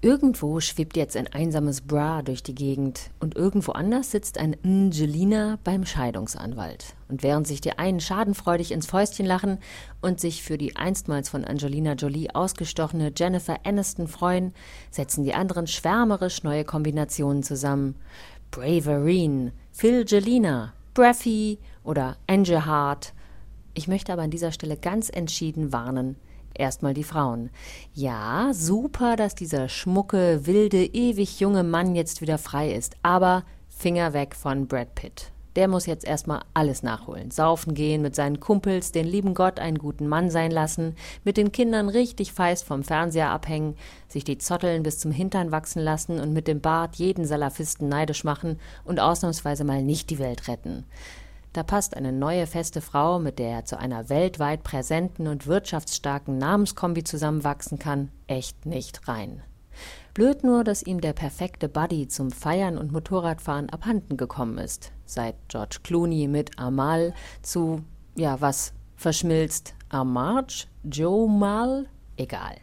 Irgendwo schwebt jetzt ein einsames Bra durch die Gegend und irgendwo anders sitzt ein Angelina beim Scheidungsanwalt. Und während sich die einen schadenfreudig ins Fäustchen lachen und sich für die einstmals von Angelina Jolie ausgestochene Jennifer Aniston freuen, setzen die anderen schwärmerisch neue Kombinationen zusammen. Braverine, Philgelina, Braffy oder Angel Heart. Ich möchte aber an dieser Stelle ganz entschieden warnen. Erstmal die Frauen. Ja, super, dass dieser schmucke, wilde, ewig junge Mann jetzt wieder frei ist. Aber Finger weg von Brad Pitt. Der muss jetzt erstmal alles nachholen. Saufen gehen, mit seinen Kumpels, den lieben Gott einen guten Mann sein lassen, mit den Kindern richtig feist vom Fernseher abhängen, sich die Zotteln bis zum Hintern wachsen lassen und mit dem Bart jeden Salafisten neidisch machen und ausnahmsweise mal nicht die Welt retten. Da passt eine neue feste Frau, mit der er zu einer weltweit präsenten und wirtschaftsstarken Namenskombi zusammenwachsen kann, echt nicht rein. Blöd nur, dass ihm der perfekte Buddy zum Feiern und Motorradfahren abhanden gekommen ist. Seit George Clooney mit Amal zu, ja was, verschmilzt, Amarge, Joe Mal, egal.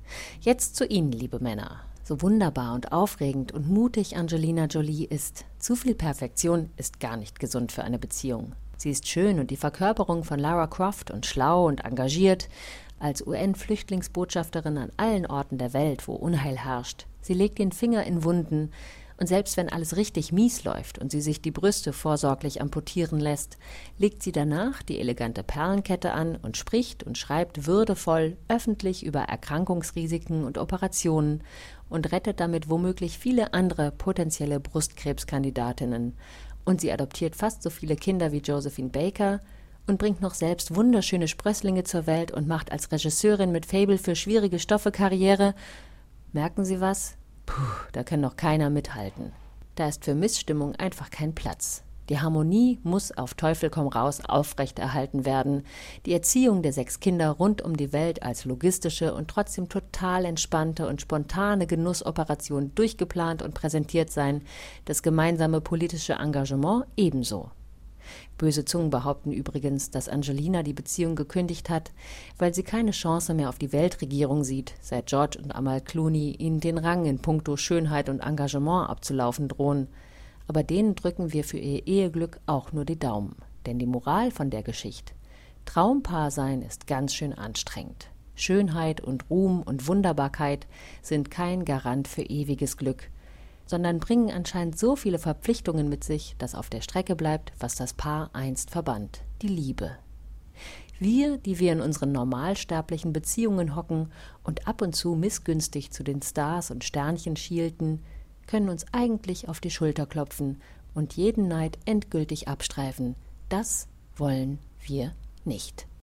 Jetzt zu Ihnen, liebe Männer. So wunderbar und aufregend und mutig Angelina Jolie ist. Zu viel Perfektion ist gar nicht gesund für eine Beziehung. Sie ist schön und die Verkörperung von Lara Croft und schlau und engagiert. Als UN-Flüchtlingsbotschafterin an allen Orten der Welt, wo Unheil herrscht. Sie legt den Finger in Wunden. Und selbst wenn alles richtig mies läuft und sie sich die Brüste vorsorglich amputieren lässt, legt sie danach die elegante Perlenkette an und spricht und schreibt würdevoll öffentlich über Erkrankungsrisiken und Operationen und rettet damit womöglich viele andere potenzielle Brustkrebskandidatinnen. Und sie adoptiert fast so viele Kinder wie Josephine Baker und bringt noch selbst wunderschöne Sprösslinge zur Welt und macht als Regisseurin mit Faible für schwierige Stoffe Karriere. Merken Sie was? Puh, da kann doch keiner mithalten. Da ist für Missstimmung einfach kein Platz. Die Harmonie muss auf Teufel komm raus aufrechterhalten werden. Die Erziehung der 6 Kinder rund um die Welt als logistische und trotzdem total entspannte und spontane Genussoperation durchgeplant und präsentiert sein. Das gemeinsame politische Engagement ebenso. Böse Zungen behaupten übrigens, dass Angelina die Beziehung gekündigt hat, weil sie keine Chance mehr auf die Weltregierung sieht, seit George und Amal Clooney ihnen den Rang in puncto Schönheit und Engagement abzulaufen drohen. Aber denen drücken wir für ihr Eheglück auch nur die Daumen. Denn die Moral von der Geschichte: Traumpaar sein ist ganz schön anstrengend. Schönheit und Ruhm und Wunderbarkeit sind kein Garant für ewiges Glück, sondern bringen anscheinend so viele Verpflichtungen mit sich, dass auf der Strecke bleibt, was das Paar einst verband: die Liebe. Wir, die wir in unseren normalsterblichen Beziehungen hocken und ab und zu missgünstig zu den Stars und Sternchen schielten, können uns eigentlich auf die Schulter klopfen und jeden Neid endgültig abstreifen. Das wollen wir nicht.